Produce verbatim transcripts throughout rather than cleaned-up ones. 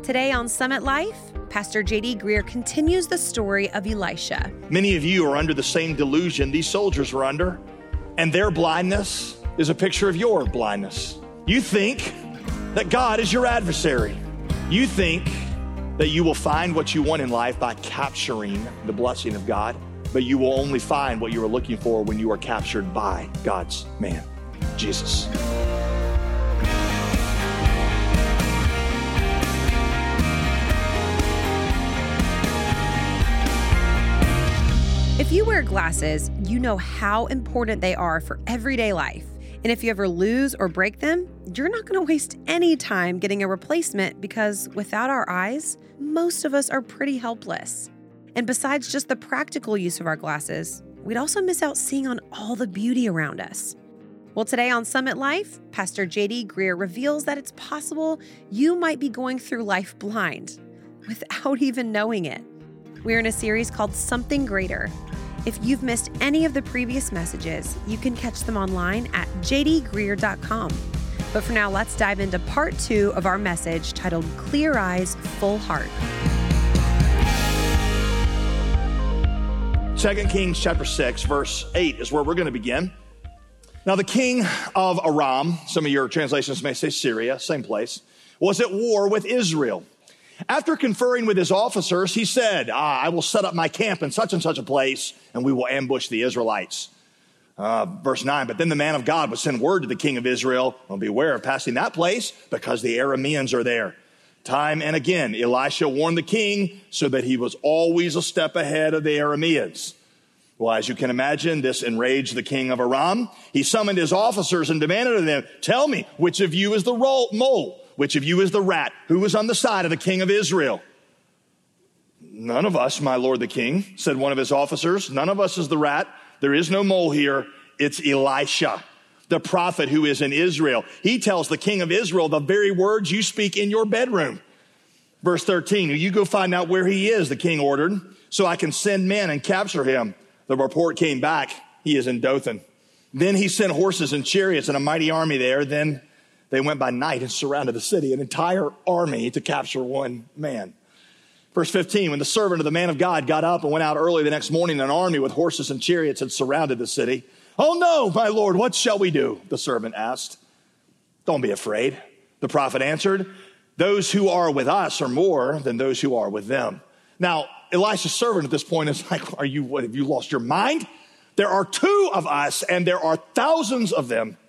Today on Summit Life, Pastor J D Greear continues the story of Elisha. Many of you are under the same delusion these soldiers were under, and their blindness is a picture of your blindness. You think that God is your adversary. You think that you will find what you want in life by capturing the blessing of God, but you will only find what you are looking for when you are captured by God's man, Jesus. If you wear glasses, you know how important they are for everyday life. And if you ever lose or break them, you're not going to waste any time getting a replacement because without our eyes, most of us are pretty helpless. And besides just the practical use of our glasses, we'd also miss out seeing on all the beauty around us. Well, today on Summit Life, Pastor J D Greear reveals that it's possible you might be going through life blind without even knowing it. We're in a series called Something Greater. If you've missed any of the previous messages, you can catch them online at j d greear dot com. But for now, let's dive into part two of our message titled Clear Eyes, Full Heart. Second Kings chapter six, verse eight is where we're going to begin. Now, the king of Aram, some of your translations may say Syria, same place, was at war with Israel. After conferring with his officers, he said, ah, I will set up my camp in such and such a place, and we will ambush the Israelites. Uh, verse nine, but then the man of God would send word to the king of Israel, well, beware of passing that place because the Arameans are there. Time and again, Elisha warned the king so that he was always a step ahead of the Arameans. Well, as you can imagine, this enraged the king of Aram. He summoned his officers and demanded of them, tell me, which of you is the mole? Which of you is the rat? Who was on the side of the king of Israel? None of us, my lord the king, said one of his officers. None of us is the rat. There is no mole here. It's Elisha, the prophet who is in Israel. He tells the king of Israel the very words you speak in your bedroom. Verse thirteen, you go find out where he is, the king ordered, so I can send men and capture him. The report came back. He is in Dothan. Then he sent horses and chariots and a mighty army there. Then they went by night and surrounded the city, an entire army to capture one man. Verse fifteen, when the servant of the man of God got up and went out early the next morning, an army with horses and chariots had surrounded the city. Oh no, my Lord, what shall we do? The servant asked. Don't be afraid. The prophet answered, those who are with us are more than those who are with them. Now, Elisha's servant at this point is like, are you, what, have you lost your mind? There are two of us and there are thousands of them.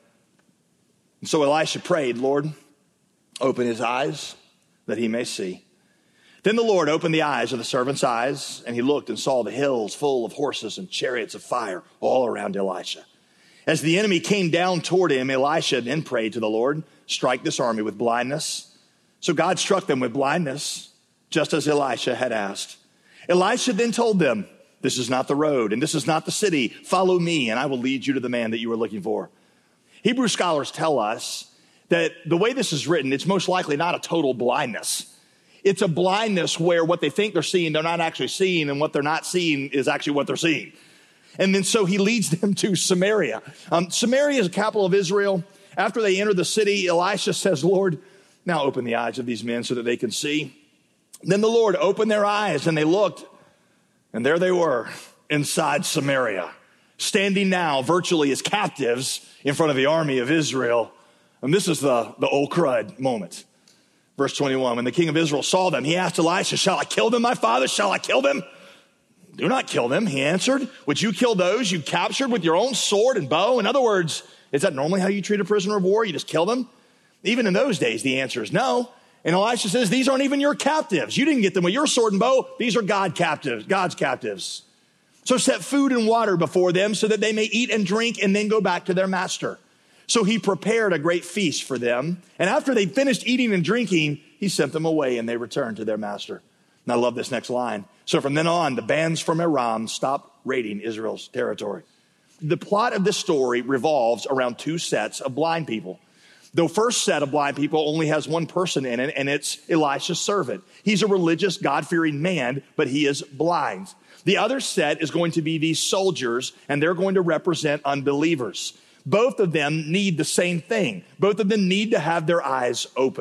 And so Elisha prayed, Lord, open his eyes that he may see. Then the Lord opened the eyes of the servant's eyes, and he looked and saw the hills full of horses and chariots of fire all around Elisha. As the enemy came down toward him, Elisha then prayed to the Lord, strike this army with blindness. So God struck them with blindness, just as Elisha had asked. Elisha then told them, this is not the road, and this is not the city. Follow me, and I will lead you to the man that you are looking for. Hebrew scholars tell us that the way this is written, it's most likely not a total blindness. It's a blindness where what they think they're seeing, they're not actually seeing, and what they're not seeing is actually what they're seeing. And then so he leads them to Samaria. Um, Samaria is the capital of Israel. After they enter the city, Elisha says, Lord, now open the eyes of these men so that they can see. Then the Lord opened their eyes, and they looked, and there they were inside Samaria, standing now virtually as captives in front of the army of Israel. And this is the, the old crud moment. Verse twenty-one, when the king of Israel saw them, he asked Elisha, shall I kill them, my father? Shall I kill them? Do not kill them, he answered. Would you kill those you captured with your own sword and bow? In other words, is that normally how you treat a prisoner of war? You just kill them? Even in those days, the answer is no. And Elisha says, these aren't even your captives. You didn't get them with your sword and bow. These are God captives, God's captives. So set food and water before them so that they may eat and drink and then go back to their master. So he prepared a great feast for them. And after they finished eating and drinking, he sent them away and they returned to their master. And I love this next line. So from then on, the bands from Aram stopped raiding Israel's territory. The plot of this story revolves around two sets of blind people. The first set of blind people only has one person in it, and it's Elisha's servant. He's a religious, God-fearing man, but he is blind. The other set is going to be these soldiers, and they're going to represent unbelievers. Both of them need the same thing. Both of them need to have their eyes open.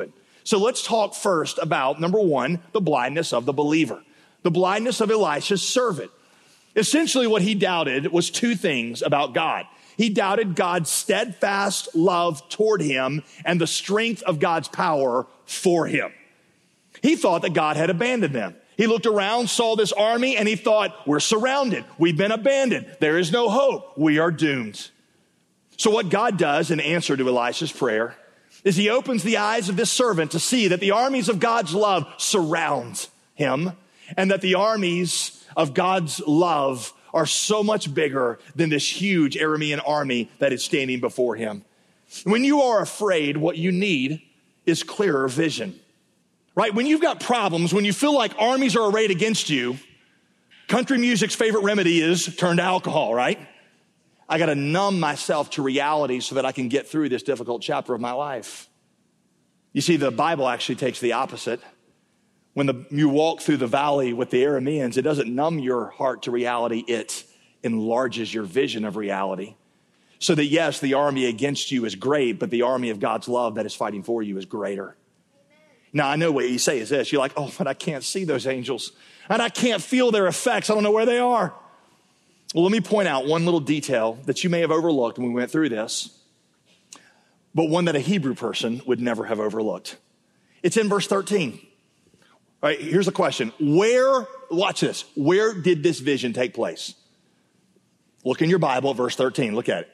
So let's talk first about, number one, the blindness of the believer, the blindness of Elisha's servant. Essentially, what he doubted was two things about God. He doubted God's steadfast love toward him and the strength of God's power for him. He thought that God had abandoned them. He looked around, saw this army, and he thought, we're surrounded. We've been abandoned. There is no hope. We are doomed. So what God does in answer to Elisha's prayer is he opens the eyes of this servant to see that the armies of God's love surround him and that the armies of God's love are so much bigger than this huge Aramean army that is standing before him. When you are afraid, what you need is clearer vision, right? When you've got problems, when you feel like armies are arrayed against you, country music's favorite remedy is turn to alcohol, right? I got to numb myself to reality so that I can get through this difficult chapter of my life. You see, the Bible actually takes the opposite. When the, you walk through the valley with the Arameans, it doesn't numb your heart to reality. It enlarges your vision of reality. So that, yes, the army against you is great, but the army of God's love that is fighting for you is greater. Now, I know what you say is this. You're like, oh, but I can't see those angels. And I can't feel their effects. I don't know where they are. Well, let me point out one little detail that you may have overlooked when we went through this, but one that a Hebrew person would never have overlooked. It's in verse thirteen. All right, here's the question. Where, watch this, where did this vision take place? Look in your Bible at verse thirteen. Look at it.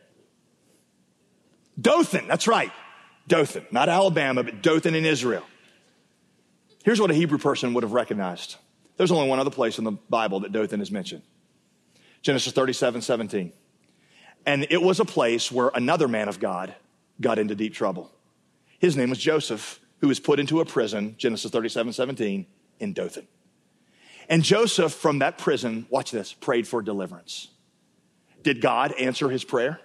Dothan, that's right. Dothan, not Alabama, but Dothan in Israel. Here's what a Hebrew person would have recognized. There's only one other place in the Bible that Dothan is mentioned. Genesis thirty-seven seventeen. And it was a place where another man of God got into deep trouble. His name was Joseph, who was put into a prison, Genesis thirty-seven seventeen, in Dothan. And Joseph from that prison, watch this, prayed for deliverance. Did God answer his prayer?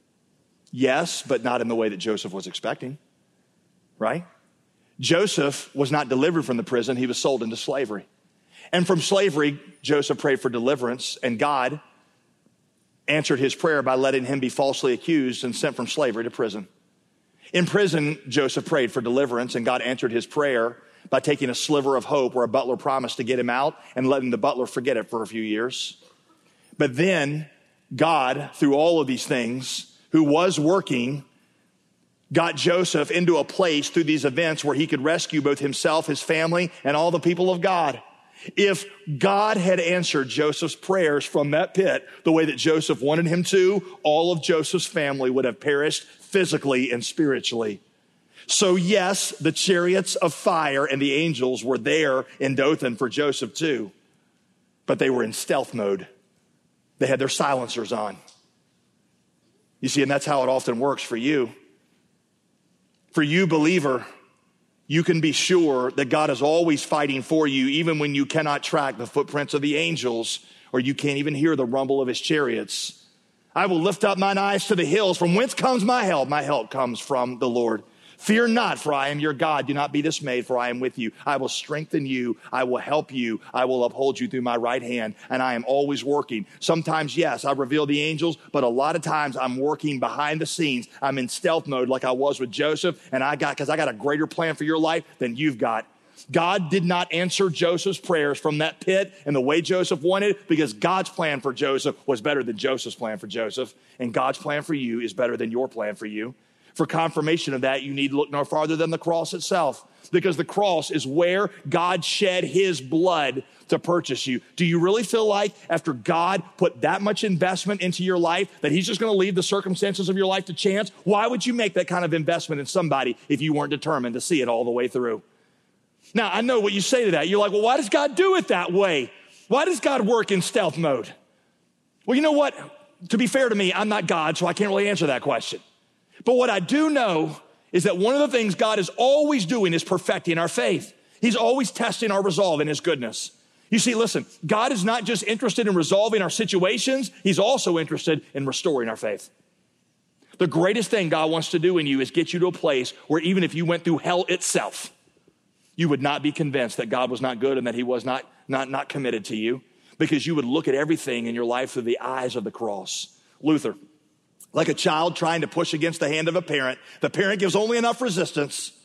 Yes, but not in the way that Joseph was expecting, right? Joseph was not delivered from the prison. He was sold into slavery. And from slavery, Joseph prayed for deliverance, and God answered his prayer by letting him be falsely accused and sent from slavery to prison. In prison, Joseph prayed for deliverance, and God answered his prayer by taking a sliver of hope where a butler promised to get him out and letting the butler forget it for a few years. But then God, through all of these things, who was working, got Joseph into a place through these events where he could rescue both himself, his family, and all the people of God. If God had answered Joseph's prayers from that pit the way that Joseph wanted him to, all of Joseph's family would have perished physically and spiritually. So yes, the chariots of fire and the angels were there in Dothan for Joseph too, but they were in stealth mode. They had their silencers on. You see, and that's how it often works for you. For you, believer, you can be sure that God is always fighting for you, even when you cannot track the footprints of the angels or you can't even hear the rumble of his chariots. I will lift up mine eyes to the hills. From whence comes my help? My help comes from the Lord. Fear not, for I am your God. Do not be dismayed, for I am with you. I will strengthen you. I will help you. I will uphold you through my right hand, and I am always working. Sometimes, yes, I reveal the angels, but a lot of times I'm working behind the scenes. I'm in stealth mode like I was with Joseph, and I got, because I got a greater plan for your life than you've got. God did not answer Joseph's prayers from that pit in the way Joseph wanted, because God's plan for Joseph was better than Joseph's plan for Joseph, and God's plan for you is better than your plan for you. For confirmation of that, you need to look no farther than the cross itself, because the cross is where God shed his blood to purchase you. Do you really feel like after God put that much investment into your life that he's just going to leave the circumstances of your life to chance? Why would you make that kind of investment in somebody if you weren't determined to see it all the way through? Now, I know what you say to that. You're like, well, why does God do it that way? Why does God work in stealth mode? Well, you know what? To be fair to me, I'm not God, so I can't really answer that question. But what I do know is that one of the things God is always doing is perfecting our faith. He's always testing our resolve in his goodness. You see, listen, God is not just interested in resolving our situations. He's also interested in restoring our faith. The greatest thing God wants to do in you is get you to a place where even if you went through hell itself, you would not be convinced that God was not good and that he was not, not, not committed to you, because you would look at everything in your life through the eyes of the cross. Luther, like a child trying to push against the hand of a parent, the parent gives only enough resistance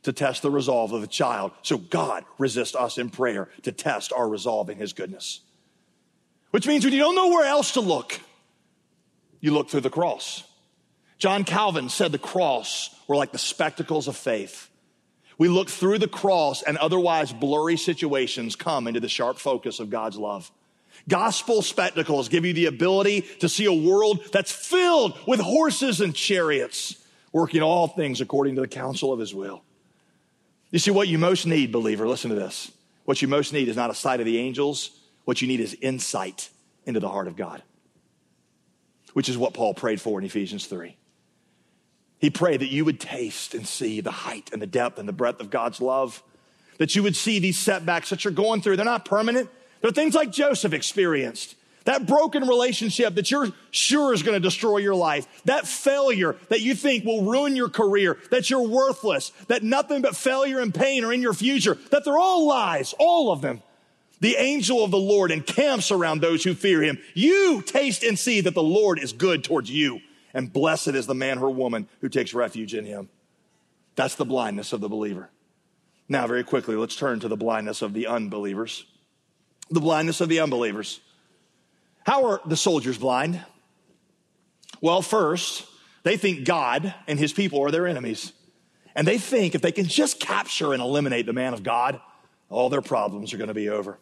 to test the resolve of a child. So God resists us in prayer to test our resolve in his goodness. Which means when you don't know where else to look, you look through the cross. John Calvin said the cross were like the spectacles of faith. We look through the cross and otherwise blurry situations come into the sharp focus of God's love. Gospel spectacles give you the ability to see a world that's filled with horses and chariots, working all things according to the counsel of his will. You see, what you most need, believer, listen to this. What you most need is not a sight of the angels. What you need is insight into the heart of God, which is what Paul prayed for in Ephesians three. He prayed that you would taste and see the height and the depth and the breadth of God's love, that you would see these setbacks that you're going through. They're not permanent. They're things like Joseph experienced. That broken relationship that you're sure is going to destroy your life. That failure that you think will ruin your career, that you're worthless, that nothing but failure and pain are in your future, that they're all lies, all of them. The angel of the Lord encamps around those who fear him. You taste and see that the Lord is good towards you, and blessed is the man or woman who takes refuge in him. That's the blindness of the believer. Now, very quickly, let's turn to the blindness of the unbelievers. The blindness of the unbelievers. How are the soldiers blind? Well, first, they think God and his people are their enemies. And they think if they can just capture and eliminate the man of God, all their problems are going to be over.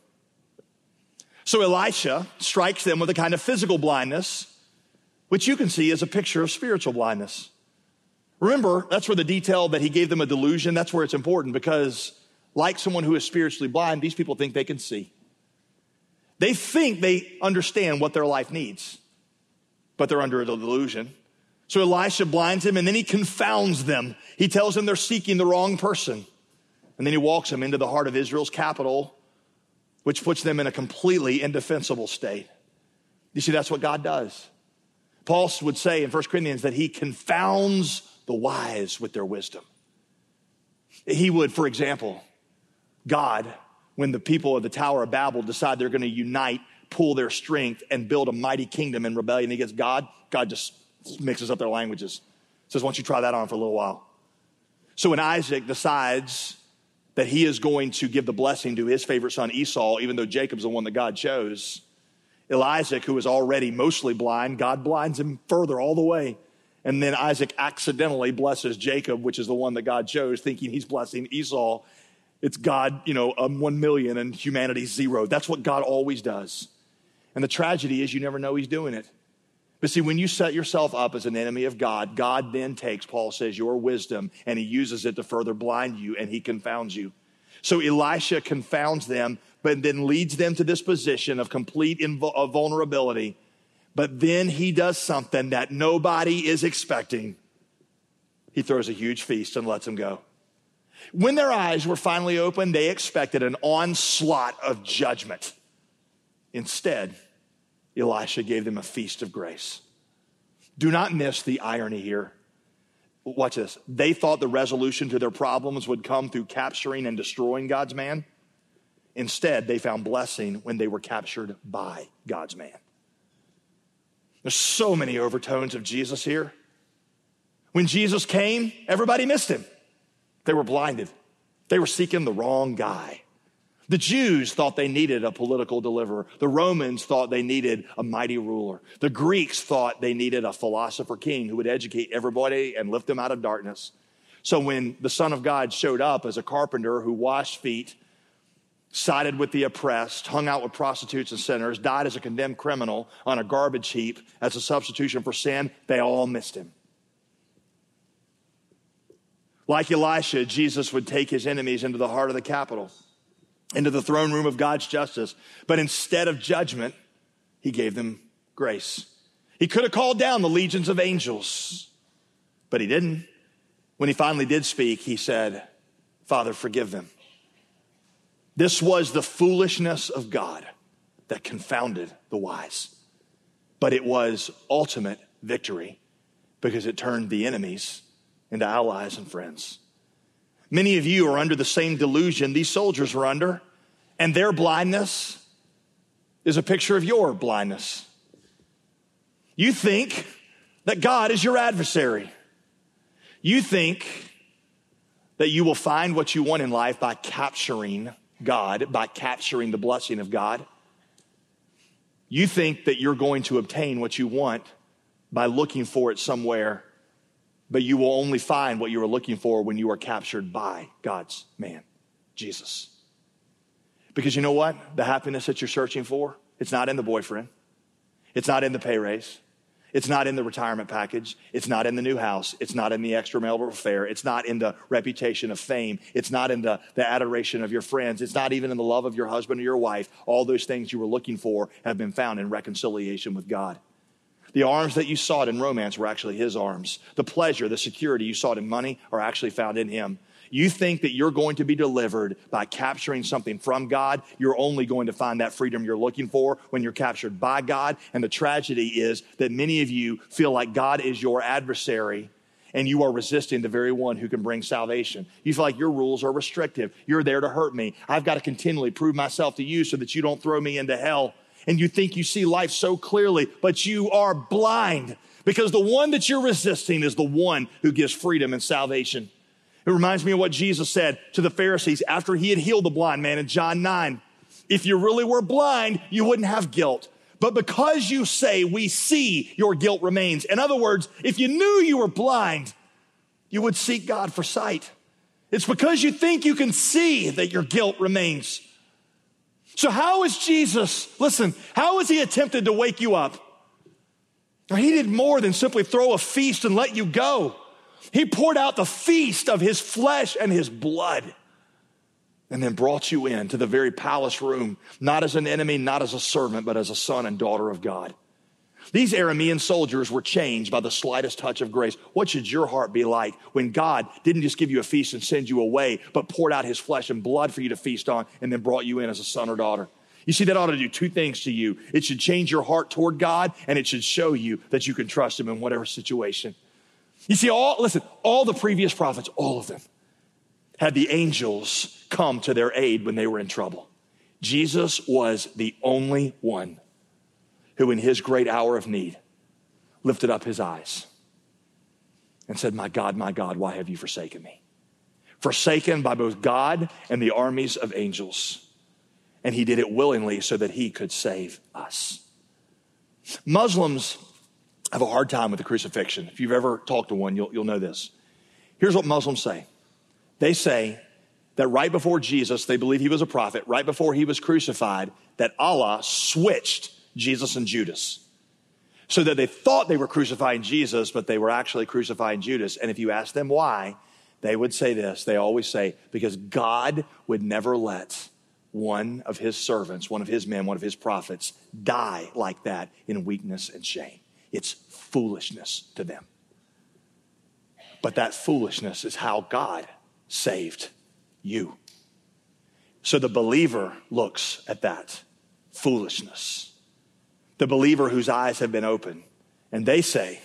So Elisha strikes them with a kind of physical blindness, which you can see as a picture of spiritual blindness. Remember, that's where the detail that he gave them a delusion, that's where it's important, because like someone who is spiritually blind, these people think they can see. They think they understand what their life needs, but they're under a delusion. So Elisha blinds him, and then he confounds them. He tells them they're seeking the wrong person. And then he walks them into the heart of Israel's capital, which puts them in a completely indefensible state. You see, that's what God does. Paul would say in First Corinthians that he confounds the wise with their wisdom. He would, for example, God, when the people of the Tower of Babel decide they're going to unite, pool their strength, and build a mighty kingdom in rebellion against God, God just mixes up their languages. Says, why don't you try that on for a little while? So when Isaac decides that he is going to give the blessing to his favorite son Esau, even though Jacob's the one that God chose, Isaac, who is already mostly blind, God blinds him further all the way. And then Isaac accidentally blesses Jacob, which is the one that God chose, thinking he's blessing Esau. It's God, you know, um, one million and humanity zero. That's what God always does. And the tragedy is you never know he's doing it. But see, when you set yourself up as an enemy of God, God then takes, Paul says, your wisdom, and he uses it to further blind you, and he confounds you. So Elisha confounds them, but then leads them to this position of complete inv- of vulnerability. But then he does something that nobody is expecting. He throws a huge feast and lets them go. When their eyes were finally opened, they expected an onslaught of judgment. Instead, Elisha gave them a feast of grace. Do not miss the irony here. Watch this. They thought the resolution to their problems would come through capturing and destroying God's man. Instead, they found blessing when they were captured by God's man. There's so many overtones of Jesus here. When Jesus came, everybody missed him. They were blinded. They were seeking the wrong guy. The Jews thought they needed a political deliverer. The Romans thought they needed a mighty ruler. The Greeks thought they needed a philosopher king who would educate everybody and lift them out of darkness. So when the Son of God showed up as a carpenter who washed feet, sided with the oppressed, hung out with prostitutes and sinners, died as a condemned criminal on a garbage heap as a substitution for sin, they all missed him. Like Elisha, Jesus would take his enemies into the heart of the capital, into the throne room of God's justice. But instead of judgment, he gave them grace. He could have called down the legions of angels, but he didn't. When he finally did speak, he said, Father, forgive them. This was the foolishness of God that confounded the wise. But it was ultimate victory because it turned the enemies into allies and friends. Many of you are under the same delusion these soldiers were under, and their blindness is a picture of your blindness. You think that God is your adversary. You think that you will find what you want in life by capturing God, by capturing the blessing of God. You think that you're going to obtain what you want by looking for it somewhere, but you will only find what you are looking for when you are captured by God's man, Jesus. Because you know what? The happiness that you're searching for, it's not in the boyfriend. It's not in the pay raise. It's not in the retirement package. It's not in the new house. It's not in the extramarital affair. It's not in the reputation of fame. It's not in the, the adoration of your friends. It's not even in the love of your husband or your wife. All those things you were looking for have been found in reconciliation with God. The arms that you sought in romance were actually his arms. The pleasure, the security you sought in money are actually found in him. You think that you're going to be delivered by capturing something from God. You're only going to find that freedom you're looking for when you're captured by God. And the tragedy is that many of you feel like God is your adversary and you are resisting the very one who can bring salvation. You feel like your rules are restrictive. You're there to hurt me. I've got to continually prove myself to you so that you don't throw me into hell. And you think you see life so clearly, but you are blind because the one that you're resisting is the one who gives freedom and salvation. It reminds me of what Jesus said to the Pharisees after he had healed the blind man in John nine. If you really were blind, you wouldn't have guilt. But because you say we see, your guilt remains. In other words, if you knew you were blind, you would seek God for sight. It's because you think you can see that your guilt remains. So how is Jesus, listen, how is he attempted to wake you up? He did more than simply throw a feast and let you go. He poured out the feast of his flesh and his blood and then brought you into the very palace room, not as an enemy, not as a servant, but as a son and daughter of God. These Aramean soldiers were changed by the slightest touch of grace. What should your heart be like when God didn't just give you a feast and send you away, but poured out his flesh and blood for you to feast on and then brought you in as a son or daughter? You see, that ought to do two things to you. It should change your heart toward God, and it should show you that you can trust him in whatever situation. You see, all, listen, all the previous prophets, all of them, had the angels come to their aid when they were in trouble. Jesus was the only one who in his great hour of need lifted up his eyes and said, my God, my God, why have you forsaken me? Forsaken by both God and the armies of angels. And he did it willingly so that he could save us. Muslims have a hard time with the crucifixion. If you've ever talked to one, you'll, you'll know this. Here's what Muslims say. They say that right before Jesus, they believe he was a prophet, right before he was crucified, that Allah switched Jesus and Judas. So that they thought they were crucifying Jesus, but they were actually crucifying Judas. And if you ask them why, they would say this. They always say, because God would never let one of his servants, one of his men, one of his prophets die like that in weakness and shame. It's foolishness to them. But that foolishness is how God saved you. So the believer looks at that foolishness. The believer whose eyes have been opened, and they say,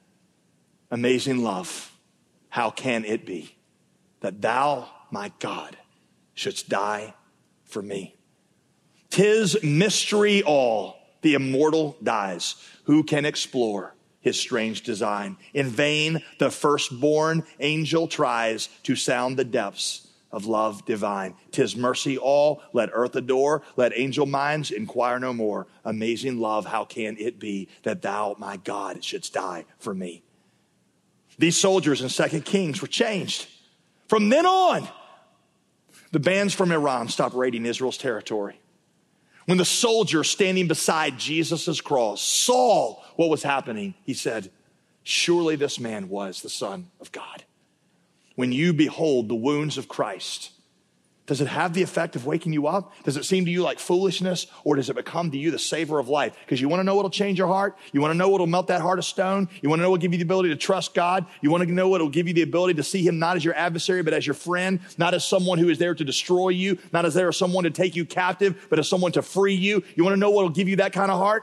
amazing love, how can it be that thou, my God, shouldst die for me? 'Tis mystery all, the immortal dies. Who can explore his strange design? In vain, the firstborn angel tries to sound the depths of love divine. 'Tis mercy all, let earth adore, let angel minds inquire no more. Amazing love, how can it be that thou, my God, shouldst die for me? These soldiers in Second Kings were changed. From then on, the bands from Iran stopped raiding Israel's territory. When the soldier standing beside Jesus' cross saw what was happening, he said, surely this man was the Son of God. When you behold the wounds of Christ, does it have the effect of waking you up? Does it seem to you like foolishness, or does it become to you the savor of life? Because you want to know what'll change your heart? You want to know what'll melt that heart of stone? You want to know what'll give you the ability to trust God? You want to know what'll give you the ability to see him not as your adversary, but as your friend, not as someone who is there to destroy you, not as there as someone to take you captive, but as someone to free you? You want to know what'll give you that kind of heart?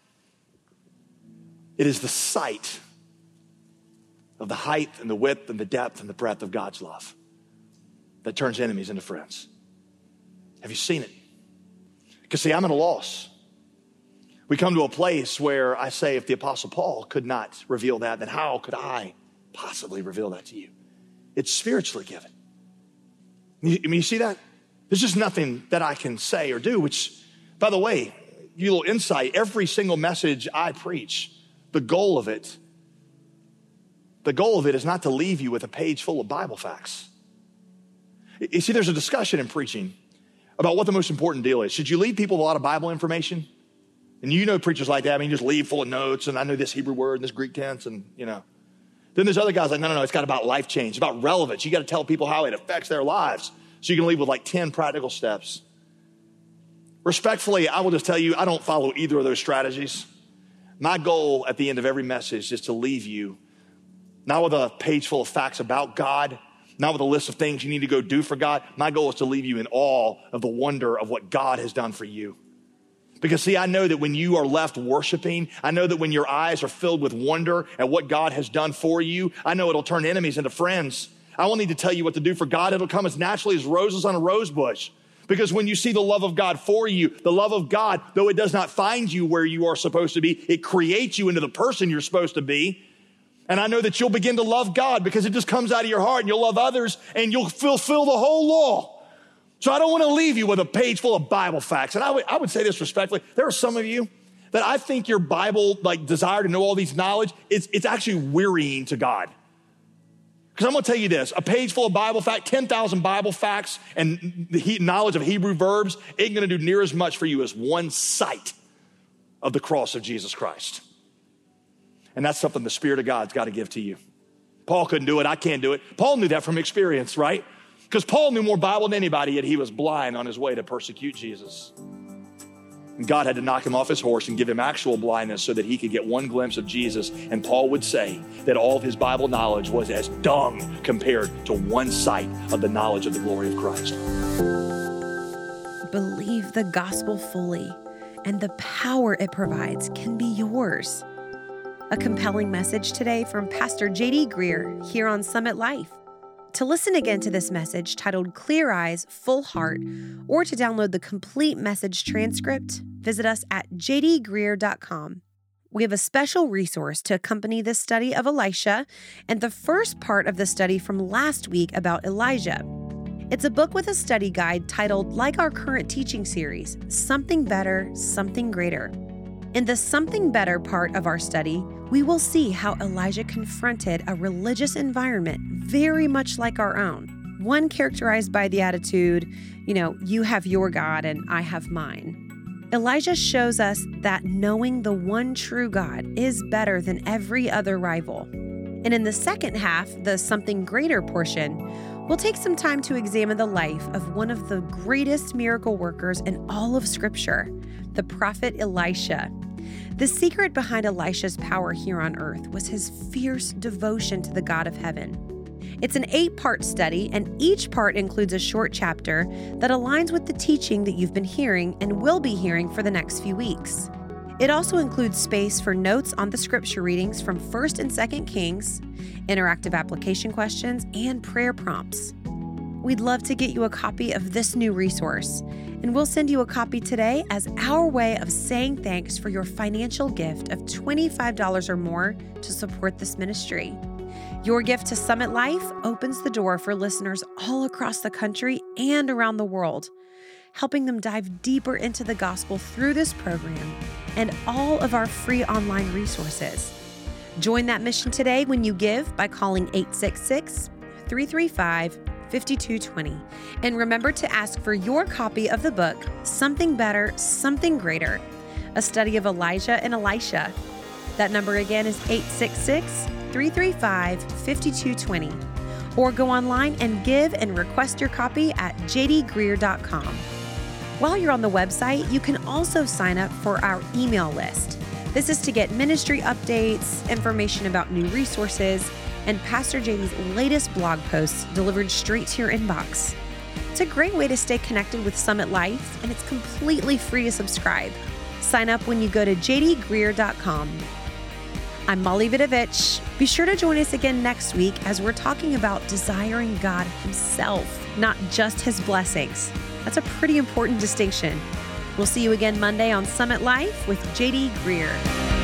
It is the sight of the height and the width and the depth and the breadth of God's love that turns enemies into friends. Have you seen it? Because see, I'm at a loss. We come to a place where I say, if the Apostle Paul could not reveal that, then how could I possibly reveal that to you? It's spiritually given. You, I mean, you see that? There's just nothing that I can say or do, which, by the way, you little insight, every single message I preach, the goal of it, the goal of it is not to leave you with a page full of Bible facts. You see, there's a discussion in preaching about what the most important deal is. Should you leave people with a lot of Bible information? And you know preachers like that. I mean, you just leave full of notes, and I know this Hebrew word and this Greek tense, and you know. Then there's other guys like, no, no, no, it's got about life change, it's about relevance. You got to tell people how it affects their lives. So you can leave with like ten practical steps. Respectfully, I will just tell you, I don't follow either of those strategies. My goal at the end of every message is to leave you not with a page full of facts about God, not with a list of things you need to go do for God. My goal is to leave you in awe of the wonder of what God has done for you. Because see, I know that when you are left worshiping, I know that when your eyes are filled with wonder at what God has done for you, I know it'll turn enemies into friends. I won't need to tell you what to do for God. It'll come as naturally as roses on a rose bush. Because when you see the love of God for you, the love of God, though it does not find you where you are supposed to be, it creates you into the person you're supposed to be. And I know that you'll begin to love God because it just comes out of your heart, and you'll love others and you'll fulfill the whole law. So I don't want to leave you with a page full of Bible facts. And I would, I would say this respectfully. There are some of you that I think your Bible like desire to know all these knowledge, it's, it's actually wearying to God. Because I'm going to tell you this, a page full of Bible facts, ten thousand Bible facts and the knowledge of Hebrew verbs ain't going to do near as much for you as one sight of the cross of Jesus Christ. And that's something the Spirit of God's got to give to you. Paul couldn't do it. I can't do it. Paul knew that from experience, right? Because Paul knew more Bible than anybody, yet he was blind on his way to persecute Jesus. And God had to knock him off his horse and give him actual blindness so that he could get one glimpse of Jesus. And Paul would say that all of his Bible knowledge was as dung compared to one sight of the knowledge of the glory of Christ. Believe the gospel fully, and the power it provides can be yours. A compelling message today from Pastor J D Greear here on Summit Life. To listen again to this message titled Clear Eyes, Full Heart, or to download the complete message transcript, visit us at j d greear dot com. We have a special resource to accompany this study of Elisha and the first part of the study from last week about Elijah. It's a book with a study guide titled, like our current teaching series, Something Better, Something Greater. In the Something Better part of our study, we will see how Elijah confronted a religious environment very much like our own, one characterized by the attitude, you know, you have your God and I have mine. Elijah shows us that knowing the one true God is better than every other rival. And in the second half, the Something Greater portion, we'll take some time to examine the life of one of the greatest miracle workers in all of Scripture, the prophet Elisha. The secret behind Elisha's power here on earth was his fierce devotion to the God of heaven. It's an eight-part study, and each part includes a short chapter that aligns with the teaching that you've been hearing and will be hearing for the next few weeks. It also includes space for notes on the scripture readings from First and Second Kings, interactive application questions, and prayer prompts. We'd love to get you a copy of this new resource, and we'll send you a copy today as our way of saying thanks for your financial gift of twenty-five dollars or more to support this ministry. Your gift to Summit Life opens the door for listeners all across the country and around the world, helping them dive deeper into the gospel through this program and all of our free online resources. Join that mission today when you give by calling eight six six, three three five, five two two zero. And remember to ask for your copy of the book, Something Better, Something Greater, a study of Elijah and Elisha. That number again is eight six six, three three five, five two two zero. Or go online and give and request your copy at j d greear dot com. While you're on the website, you can also sign up for our email list. This is to get ministry updates, information about new resources, and Pastor J D's latest blog posts delivered straight to your inbox. It's a great way to stay connected with Summit Life, and it's completely free to subscribe. Sign up when you go to j d greear dot com. I'm Molly Vidovich. Be sure to join us again next week as we're talking about desiring God Himself, not just His blessings. That's a pretty important distinction. We'll see you again Monday on Summit Life with J D Greear.